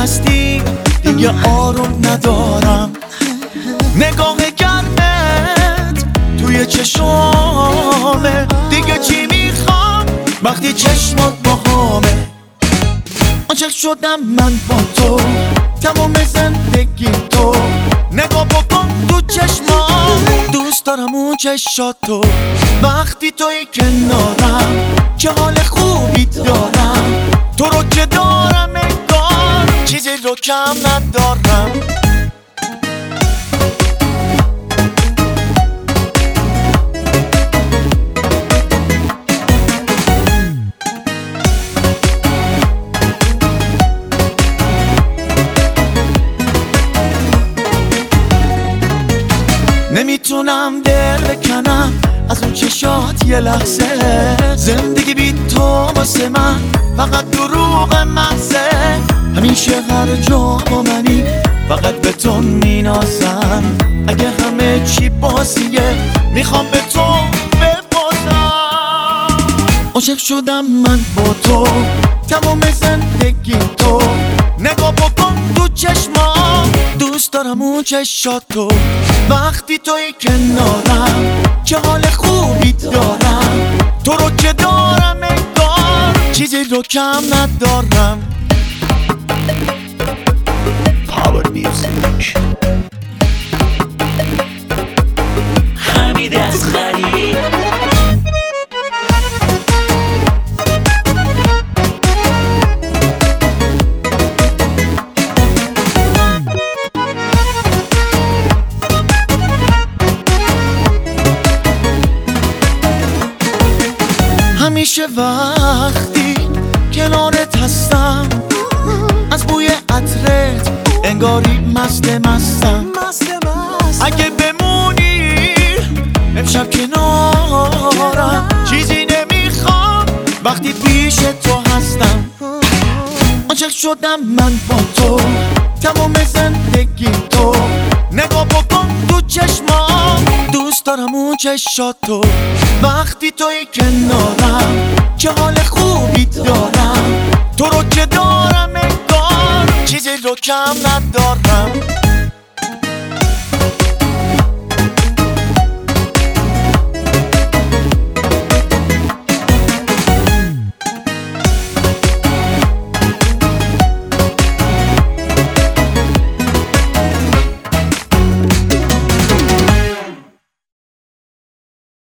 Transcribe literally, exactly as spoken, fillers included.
هستی دیگه آروم ندارم. نگاه گرمت توی چشمامه، دیگه چی میخوام وقتی چشمات باهامه. عاشق شدم من با تو، تمام زندگی تو. نگاه بکن تو چشمام، دوست دارم اون چشاتو. وقتی توی کنارم چه حال خوبی دارم. تو رو که دارم انگار چیزی رو کم ندارم. نمیتونم دل بکنم از اون چشات یه لحظه. زندگی بی تو واسه من فقط دروغ محضه. همیشه هر جا با منی فقط به تو مینازم. اگه همه چی بازیه میخوام به تو ببازم. عاشق شدم من با تو، تمام زندگی تو. نگاه بکن تو چشمام، دوست دارم اون چشاتو. وقتی توی کنارم چه حال خوبی دارم. تو رو که دارم انگار چیزی رو کم ندارم. Power Music حمید اصغری. همیشه وقتی کنارت هستم از بوی عطرت انگاری مست مستم. اگه بمونی امشب کنارم چیزی نمیخوام وقتی پیش تو هستم. عاشق شدم من با تو، تمام زندگی تو. نگاه بکن تو چشمام، دوست دارم اون چشاتو. وقتی توی کنارم چه حال خوبی دارم. تو رو که دارم انگار چیزی رو کم ندارم.